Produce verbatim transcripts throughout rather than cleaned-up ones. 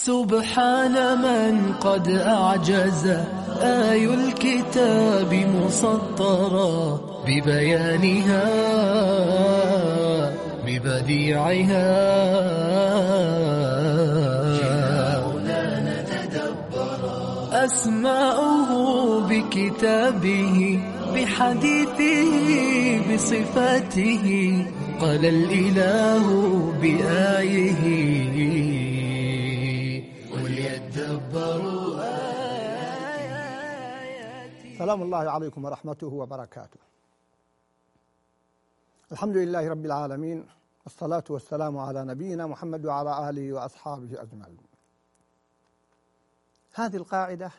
سبحان من قد أعجز آي الكتاب مسطرا ببيانها ببديعها أسماؤه بكتابه بحديثه بصفاته قال الإله بآيه وليدبروا آياته. سلام الله عليكم ورحمته وبركاته. الحمد لله رب العالمين، والصلاة والسلام على نبينا محمد وعلى آله وأصحابه أجمعين. هذه القاعدة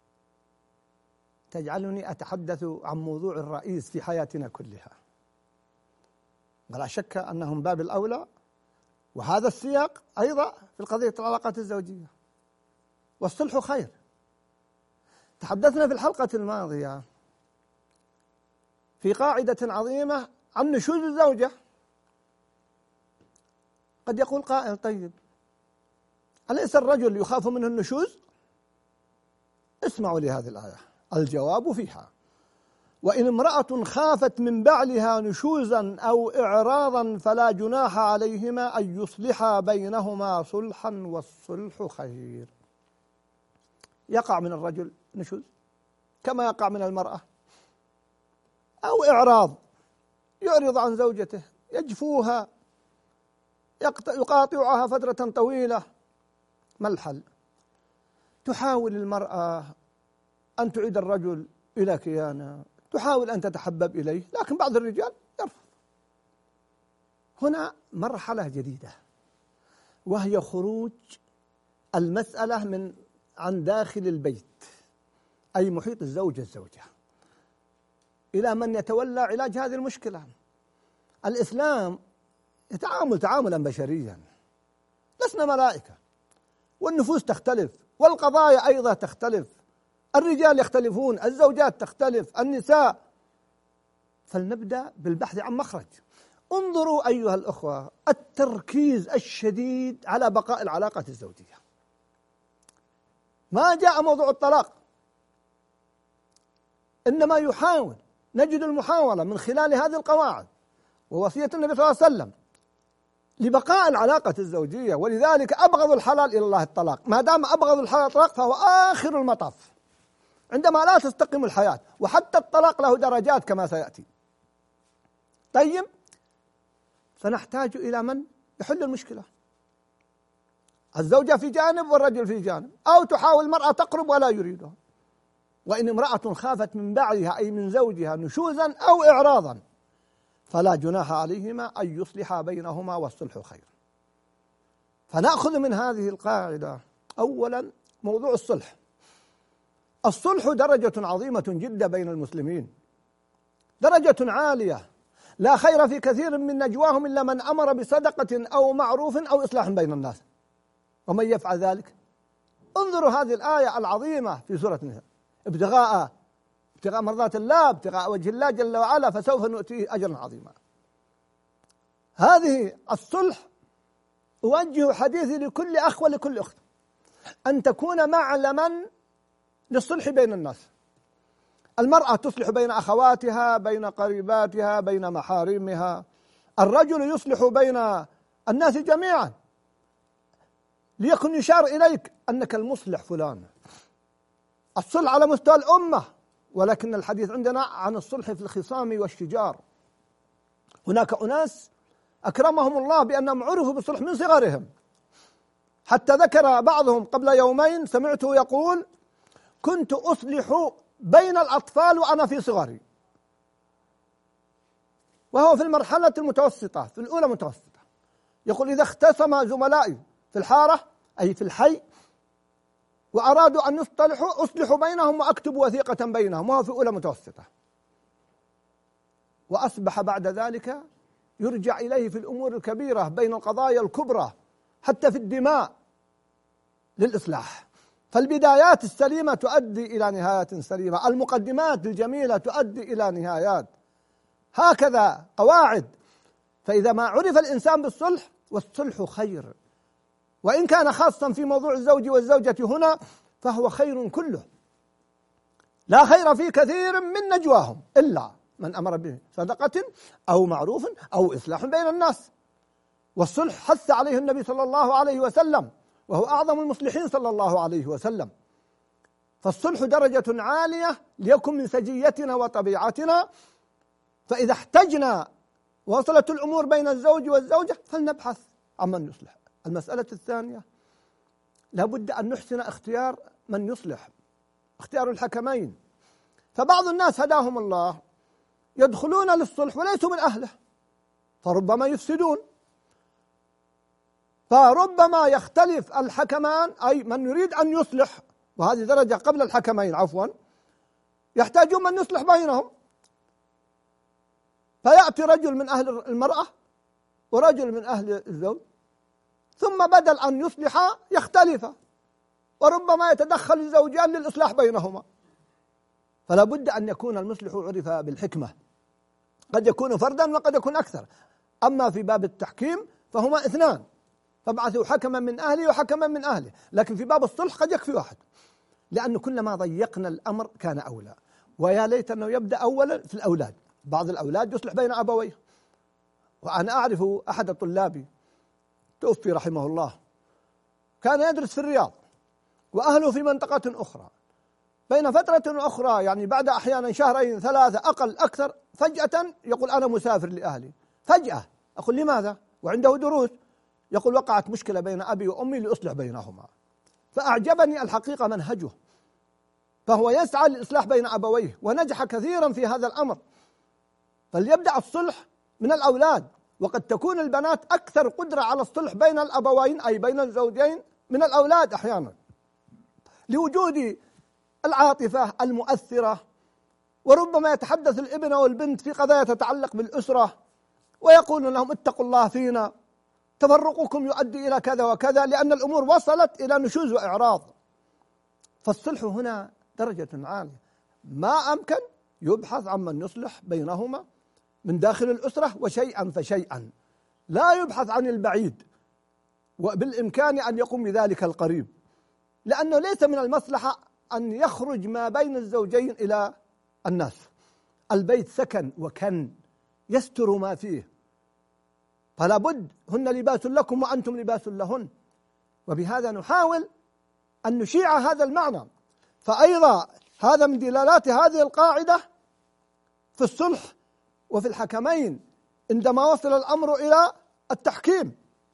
تجعلني أتحدث عن موضوع الرئيس في حياتنا كلها، ولا شك أنه من باب الأولى، وهذا السياق أيضا في القضية العلاقات الزوجية. والصلح خير. تحدثنا في الحلقة الماضية في قاعدة عظيمة عن نشوز الزوجة. قد يقول قائل: طيب أليس الرجل يخاف منه النشوز؟ اسمعوا لهذه الآية. الجواب فيها: وإن امرأة خافت من بعلها نشوزا أو إعراضا فلا جناح عليهما أن يصلحا بينهما صلحا والصلح خير. يقع من الرجل نشوز كما يقع من المرأة، أو إعراض، يعرض عن زوجته، يجفوها، يقاطعها فترة طويلة. ما الحل؟ تحاول المرأة أن تعيد الرجل إلى كيانه، تحاول أن تتحبب إليه، لكن بعض الرجال يرفض. هنا مرحلة جديدة، وهي خروج المسألة من عن داخل البيت، أي محيط الزوجة الزوجة، إلى من يتولى علاج هذه المشكلة. الإسلام يتعامل تعاملا بشريا، لسنا ملائكة، والنفوس تختلف، والقضايا أيضا تختلف، الرجال يختلفون، الزوجات تختلف، النساء. فلنبدأ بالبحث عن مخرج. انظروا أيها الأخوة التركيز الشديد على بقاء العلاقة الزوجية. ما جاء موضوع الطلاق، إنما يحاول، نجد المحاولة من خلال هذه القواعد ووصية النبي صلى الله عليه وسلم لبقاء العلاقة الزوجية. ولذلك أبغض الحلال إلى الله الطلاق. ما دام أبغض الحلال الطلاق فهو آخر المطاف، عندما لا تستقيم الحياة. وحتى الطلاق له درجات كما سيأتي. طيب، فنحتاج إلى من يحل المشكلة. الزوجة في جانب والرجل في جانب، أو تحاول المرأة تقرب ولا يريدها. وإن امرأة خافت من بعلها أي من زوجها نشوزا أو إعراضا فلا جناح عليهما أن يصلحا بينهما والصلح خير. فنأخذ من هذه القاعدة أولا موضوع الصلح. الصلح درجة عظيمة جدا بين المسلمين، درجة عالية، لا خير في كثير من نجواهم إلا من أمر بصدقة أو معروف أو إصلاح بين الناس، ومن يفعل ذلك. انظروا هذه الآية العظيمة في سورة النساء: ابتغاء ابتغاء مرضات الله، ابتغاء وجه الله جل وعلا، فسوف نؤتيه أجرا عظيما. هذه الصلح أوجه حديثي لكل أخ ولكل أخت أن تكون معلما للصلح بين الناس. المرأة تصلح بين أخواتها، بين قريباتها، بين محارمها. الرجل يصلح بين الناس جميعا، ليكن يشار إليك أنك المصلح فلان. الصلح على مستوى الأمة، ولكن الحديث عندنا عن الصلح في الخصام والشجار. هناك أناس أكرمهم الله بأنهم عرفوا بالصلح من صغرهم، حتى ذكر بعضهم قبل يومين سمعته يقول: كنت أصلح بين الأطفال وأنا في صغري. وهو في المرحلة المتوسطة، في الأولى متوسطة. يقول: إذا اختصم زملائي في الحارة أي في الحي وأرادوا أن يصطلحوا أصلح بينهم وأكتب وثيقة بينهم، وهو في أولى متوسطة. وأصبح بعد ذلك يرجع إليه في الأمور الكبيرة بين القضايا الكبرى، حتى في الدماء، للإصلاح. فالبدايات السليمة تؤدي إلى نهايات سليمة، المقدمات الجميلة تؤدي إلى نهايات، هكذا قواعد. فإذا ما عرف الإنسان بالصلح، والصلح خير، وإن كان خاصا في موضوع الزوج والزوجة هنا فهو خير كله، لا خير في كثير من نجواهم إلا من أمر به صدقة أو معروف أو إصلاح بين الناس. والصلح حث عليه النبي صلى الله عليه وسلم، وهو أعظم المصلحين صلى الله عليه وسلم. فالصلح درجة عالية ليكن من سجيتنا وطبيعتنا، فإذا احتجنا وصلت الأمور بين الزوج والزوجة فلنبحث عمن يصلح. المسألة الثانية، لابد أن نحسن اختيار من يصلح، اختيار الحكمين. فبعض الناس هداهم الله يدخلون للصلح وليسوا من أهله، فربما يفسدون، فربما يختلف الحكمان، أي من يريد أن يصلح، وهذه درجة قبل الحكمين عفوا، يحتاجون من يصلح بينهم، فيأتي رجل من أهل المرأة ورجل من أهل الزوج، ثم بدل أن يصلحا يختلفا، وربما يتدخل الزوجان للإصلاح بينهما. فلا بد أن يكون المصلح عرف بالحكمة، قد يكون فردا وقد يكون أكثر. أما في باب التحكيم فهما اثنان، فابعثوا حكما من أهله وحكما من أهله، لكن في باب الصلح قد يكفي واحد، لأنه كلما ضيقنا الأمر كان أولى. ويا ليت أنه يبدأ أولا في الأولاد. بعض الأولاد يصلح بين أبويه، وأنا أعرف أحد طلابي توفي رحمه الله، كان يدرس في الرياض وأهله في منطقة أخرى، بين فترة وأخرى يعني بعد أحيانا شهرين ثلاثة أقل أكثر فجأة يقول أنا مسافر لأهلي. فجأة أقول لماذا؟ وعنده دروس. يقول وقعت مشكلة بين أبي وأمي لأصلح بينهما. فأعجبني الحقيقة منهجه، فهو يسعى للإصلاح بين أبويه ونجح كثيرا في هذا الأمر. فليبدأ الصلح من الأولاد، وقد تكون البنات أكثر قدرة على الصلح بين الأبوين أي بين الزوجين من الأولاد أحيانا، لوجود العاطفة المؤثرة. وربما يتحدث الابن والبنت في قضايا تتعلق بالأسرة ويقول لهم اتقوا الله فينا، تفرقكم يؤدي إلى كذا وكذا، لأن الأمور وصلت إلى نشوز وإعراض. فالصلح هنا درجة عالية، ما أمكن يبحث عن من يصلح بينهما من داخل الأسرة، وشيئا فشيئا، لا يبحث عن البعيد، وبالإمكان أن يقوم بذلك القريب، لأنه ليس من المصلحة أن يخرج ما بين الزوجين إلى الناس. البيت سكن وكن يستر ما فيه، فلا بد هن لباس لكم وأنتم لباس لهن. وبهذا نحاول أن نشيع هذا المعنى. فأيضا هذا من دلالات هذه القاعدة في الصلح وفي الحكمين عندما وصل الأمر إلى التحكيم.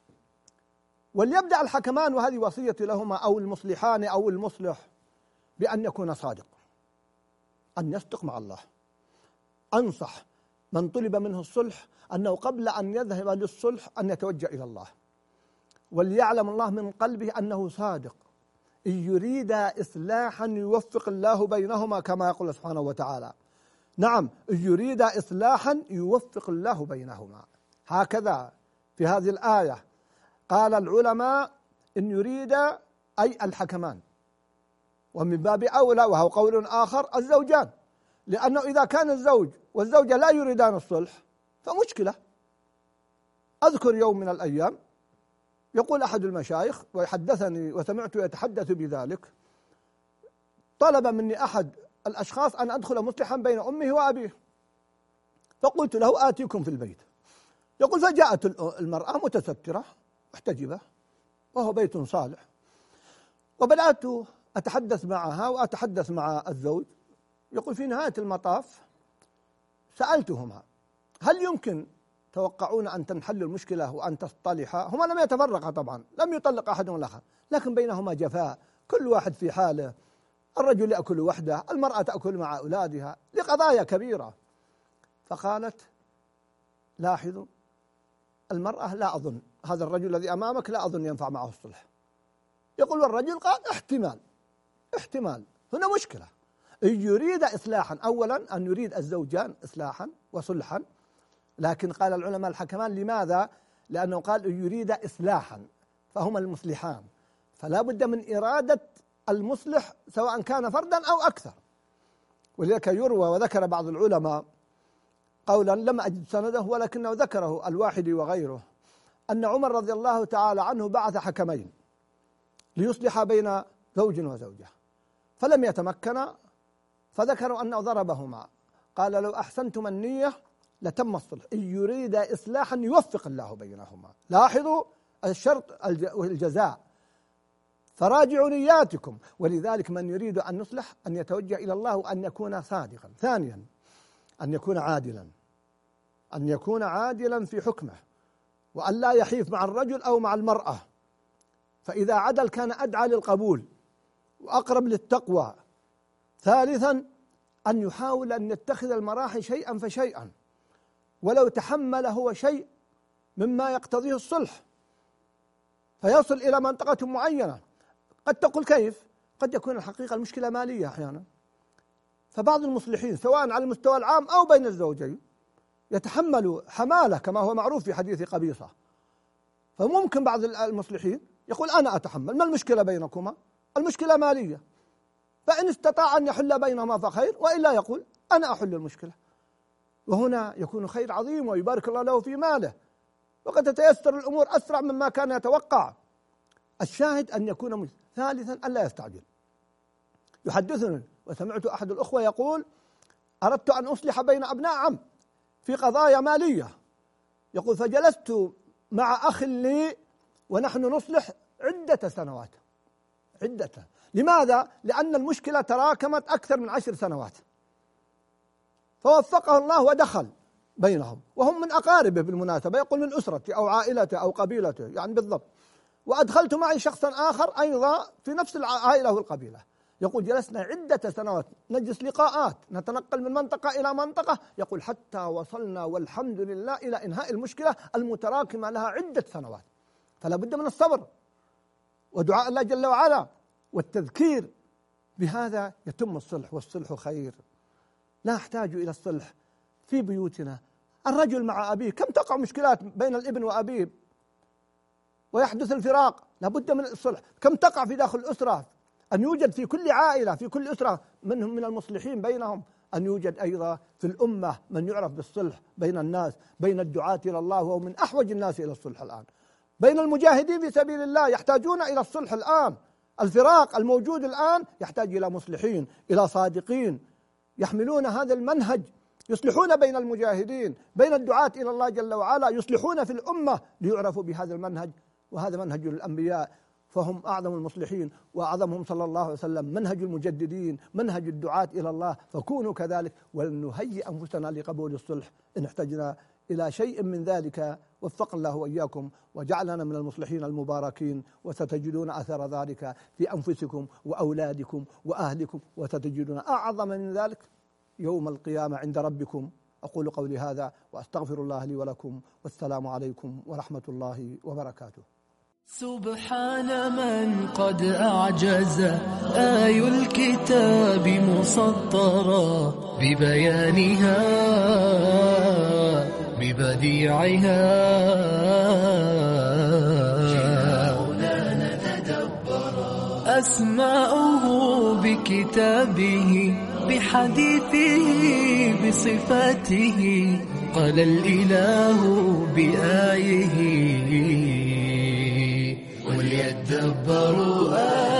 وليبدأ الحكمان، وهذه وصيتي لهما أو المصلحان أو المصلح، بأن يكون صادق، أن يصدق مع الله. أنصح من طلب منه الصلح أنه قبل أن يذهب للصلح أن يتوجه إلى الله، وليعلم الله من قلبه أنه صادق. إن يريد إصلاحا يوفق الله بينهما، كما يقول سبحانه وتعالى. نعم، إن يريد إصلاحا يوفق الله بينهما، هكذا في هذه الآية قال العلماء إن يريد أي الحكمان، ومن باب أولى وهو قول آخر الزوجان، لأنه إذا كان الزوج والزوجة لا يريدان الصلح فمشكلة. أذكر يوم من الأيام يقول أحد المشايخ ويحدثني وسمعته يتحدث بذلك، طلب مني أحد الأشخاص أن أدخل مصلحا بين أمه وأبيه، فقلت له آتيكم في البيت. يقول فجاءت المرأة متسترة محتجبة وهو بيت صالح، وبدأت أتحدث معها وأتحدث مع الزوج. يقول في نهاية المطاف سألتهما هل يمكن توقعون أن تنحل المشكلة وأن تصطلحا؟ هما لم يتفرقا طبعا، لم يطلق أحدهم الآخر، لكن بينهما جفاء، كل واحد في حاله، الرجل يأكل وحده، المرأة تأكل مع أولادها لقضايا كبيرة. فقالت لاحظوا، المرأة لا أظن هذا الرجل الذي أمامك لا أظن ينفع معه الصلح. يقول والرجل قال احتمال احتمال هنا مشكلة. إن يريد إصلاحا، أولا أن يريد الزوجان إصلاحا وصلحا، لكن قال العلماء الحكمان لماذا؟ لأنه قال إن يريد إصلاحا فهما المصلحان، فلا بد من إرادة المصلح سواء كان فردا أو أكثر. ولذلك يروى وذكر بعض العلماء قولا لم أجد سنده ولكنه ذكره الواحدي وغيره، أن عمر رضي الله تعالى عنه بعث حكمين ليصلح بين زوج وزوجة فلم يتمكن، فذكروا أنه ضربهما، قال لو أحسنتم النية لتم الصلح، إن يريد إصلاحا يوفق الله بينهما. لاحظوا الشرط والجزاء، فراجعوا نياتكم. ولذلك من يريد أن يصلح أن يتوجه إلى الله وأن يكون صادقا. ثانيا أن يكون عادلا، أن يكون عادلا في حكمه، وأن لا يحيف مع الرجل أو مع المرأة، فإذا عدل كان أدعى للقبول وأقرب للتقوى. ثالثا أن يحاول أن يتخذ المراحل شيئا فشيئا، ولو تحمل هو شيء مما يقتضيه الصلح فيصل إلى منطقة معينة. قد تقول كيف؟ قد يكون الحقيقة المشكلة مالية أحيانا، فبعض المصلحين سواء على المستوى العام أو بين الزوجين يتحملوا حمالة كما هو معروف في حديث قبيصة، فممكن بعض المصلحين يقول أنا أتحمل، ما المشكلة بينكما؟ المشكلة مالية، فإن استطاع أن يحل بينهما فخير، وإلا يقول أنا أحل المشكلة، وهنا يكون خير عظيم ويبارك الله له في ماله، وقد تتيسر الأمور أسرع مما كان يتوقع. الشاهد أن يكون مسلم. ثالثا ألا يستعجل. يحدثني وسمعت أحد الأخوة يقول أردت أن أصلح بين أبناء عم في قضايا مالية، يقول فجلست مع أخ لي ونحن نصلح عدة سنوات عدة لماذا؟ لأن المشكلة تراكمت أكثر من عشر سنوات، فوفقه الله ودخل بينهم، وهم من أقاربه بالمناسبة، يقول من أسرته أو عائلته أو قبيلته يعني بالضبط. وأدخلت معي شخصا آخر أيضا في نفس العائلة والقبيلة، يقول جلسنا عدة سنوات نجلس لقاءات نتنقل من منطقة إلى منطقة، يقول حتى وصلنا والحمد لله إلى إنهاء المشكلة المتراكمة لها عدة سنوات. فلا بد من الصبر ودعاء الله جل وعلا والتذكير بهذا يتم الصلح، والصلح خير. لا نحتاج إلى الصلح في بيوتنا. الرجل مع أبيه كم تقع مشكلات بين الابن وأبيه ويحدث الفراق، لا بد من الصلح. كم تقع في داخل الأسرة، أن يوجد في كل عائلة في كل أسرة منهم من المصلحين بينهم، أن يوجد أيضا في الأمة من يعرف بالصلح بين الناس، بين الدعاة إلى الله، وهو من أحوج الناس إلى الصلح الآن. بين المجاهدين في سبيل الله يحتاجون إلى الصلح الآن. الفراق الموجود الآن يحتاج إلى مصلحين، إلى صادقين يحملون هذا المنهج، يصلحون بين المجاهدين، بين الدعاة إلى الله جل وعلا، يصلحون في الأمة ليعرفوا بهذا المنهج. وهذا منهج الأنبياء، فهم أعظم المصلحين وأعظمهم صلى الله عليه وسلم، منهج المجددين، منهج الدعاة إلى الله، فكونوا كذلك ولنهيئ أنفسنا لقبول الصلح إن احتجنا إلى شيء من ذلك. وفق الله وإياكم وجعلنا من المصلحين المباركين، وستجدون أثر ذلك في أنفسكم وأولادكم وأهلكم، وستجدون أعظم من ذلك يوم القيامة عند ربكم. أقول قولي هذا وأستغفر الله لي ولكم، والسلام عليكم ورحمة الله وبركاته. سبحان من قد أعجز آي الكتاب مسطرا ببيانها ببديعها، جاءنا نتدبرا أسماؤه بكتابه بحديثه بصفاته، قال الإله بآيه وليدبروا آيه.